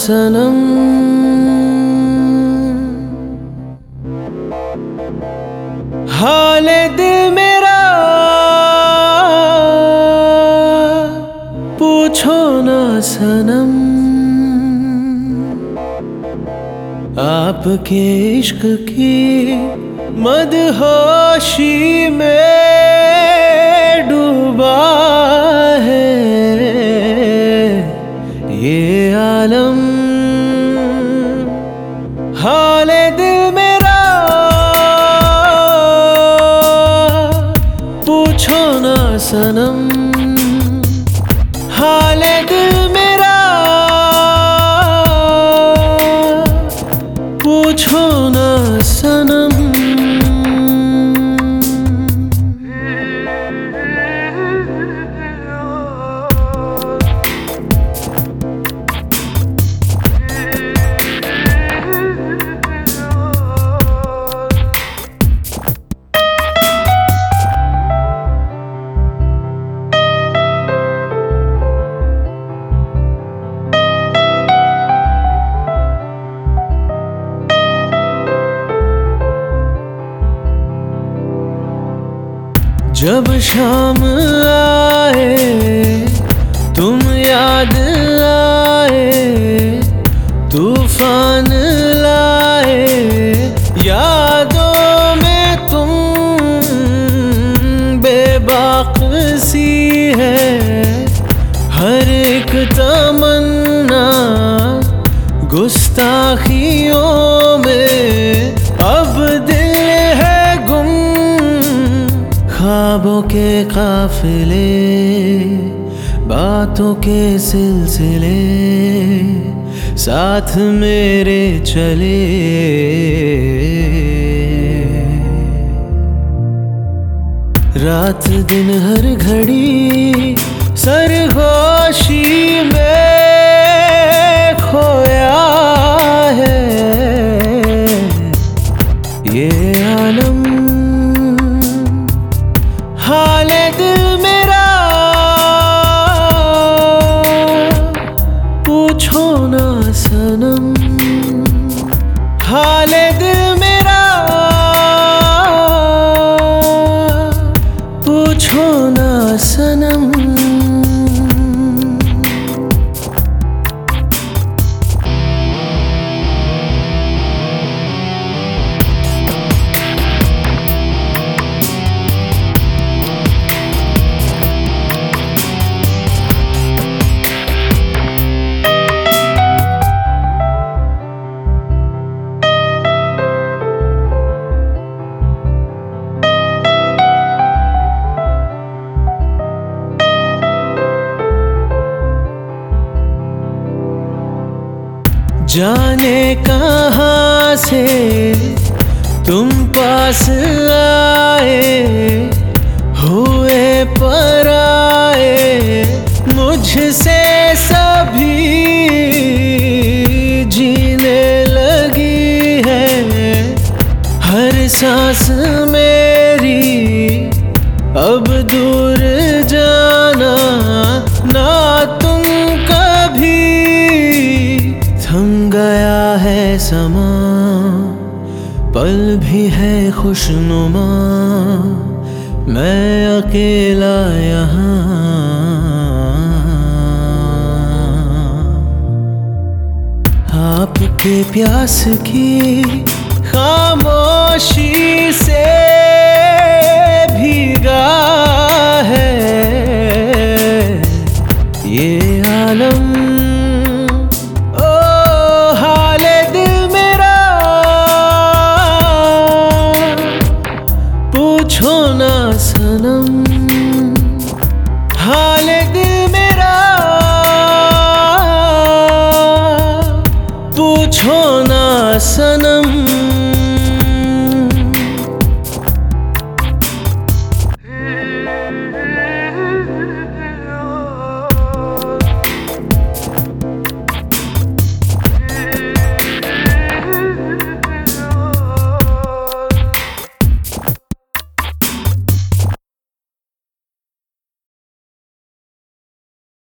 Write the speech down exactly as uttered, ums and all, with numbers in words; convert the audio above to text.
सनम। हाल दिल मेरा पूछो ना सनम। आपके इश्क की मदहोशी में डूबा है ये आलम। हाल दिल मेरा पूछो ना सनम। हाल दिल मेरा पूछो ना सनम। जब शाम आए तुम याद आए, तूफान लाए यादों में तुम। बेबाक सी है हर एक तमन्ना, गुस्ताखियों में अब दिल है गुम। ख्वाबों के काफिले, बातों के सिलसिले साथ मेरे चले। रात दिन हर घड़ी सरगोशी में खोया है ये आलम। हाल दिल मेरा पूछो ना सनम। हाल दिल मेरा पूछो ना सनम। जाने कहाँ से तुम पास आए, हुए पराए मुझसे सभी। जीने लगी है हर सांस मेरी, अब दूर जाना ना तुम कभी। थम गया है समा, पल भी है खुशनुमा, मैं अकेला यहाँ। आपके प्यास की खामोशी से भीगा है ये आलम। पूछो ना सनम। हाल दिल मेरा पूछो ना सनम।